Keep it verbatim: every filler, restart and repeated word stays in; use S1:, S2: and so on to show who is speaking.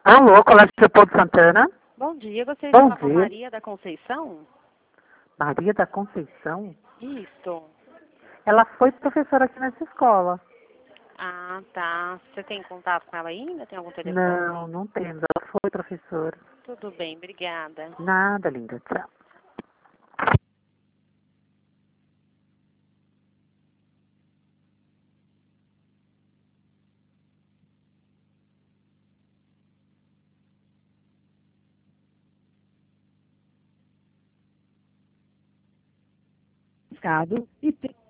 S1: Alô, Colégio Leopoldo Santana.
S2: Bom dia, gostaria de
S1: Bom
S2: falar com a
S1: dia.
S2: Maria da Conceição?
S1: Maria da Conceição?
S2: Isso.
S1: Ela foi professora aqui nessa escola.
S2: Ah, tá. Você tem contato com ela ainda? Tem algum telefone?
S1: Não, não temos. Ela foi professora.
S2: Tudo bem, obrigada.
S1: Nada, linda. Tchau.
S3: Estado e tem